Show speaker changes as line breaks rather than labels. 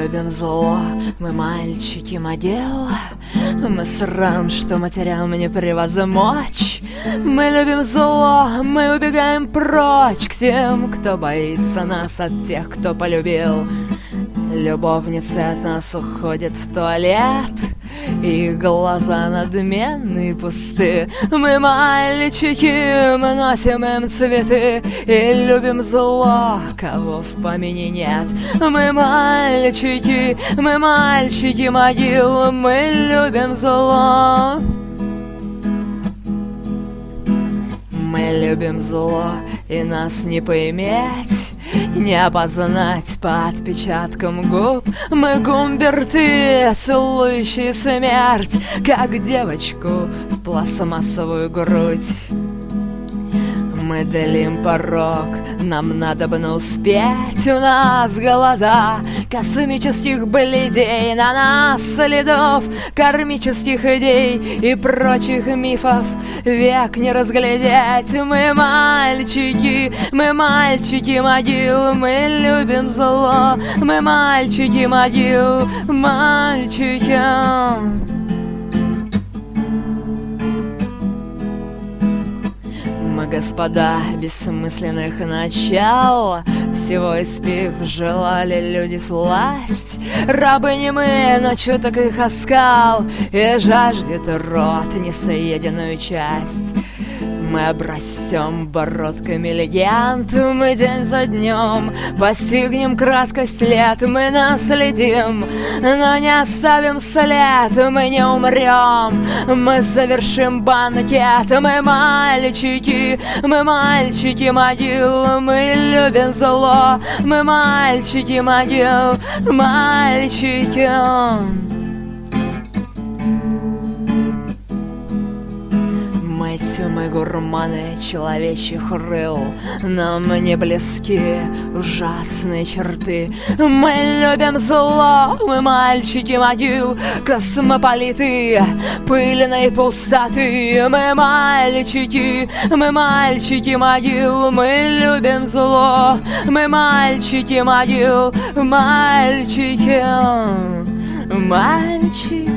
любим зло, мы мальчики могил. Мы срам, что матерям не превозмочь. Мы любим зло, мы убегаем прочь к тем, кто боится нас, от тех, кто полюбил. Любовницы от нас уходят в туалет, их глаза надменные и пусты. Мы мальчики, мы носим им цветы и любим зло, кого в помине нет. Мы мальчики могил, мы любим зло. Мы любим зло, и нас не поиметь, не опознать по отпечаткам губ. Мы гумберты, целующие смерть, как девочку в пластмассовую грудь. Мы делим порог, нам надобно успеть. У нас глаза космических бледей, на нас следов кармических идей и прочих мифов век не разглядеть. Мы мальчики могил, мы любим зло. Мы мальчики могил, мальчики. Мы господа бессмысленных начал, всего испив желали люди власть. Рабы не мы, но чуток их оскал, и жаждет рот несоеденную часть. Мы обрастем бородками легенд, мы день за днем постигнем краткость лет. Мы наследим, но не оставим след, мы не умрем, мы завершим банкет. Мы мальчики могил, мы любим зло. Мы мальчики могил, мальчики. Мы гурманы человечьих рыл, нам не близки ужасные черты. Мы любим зло, мы мальчики могил, космополиты пыльной пустоты. Мы мальчики могил, мы любим зло. Мы мальчики могил, мальчики.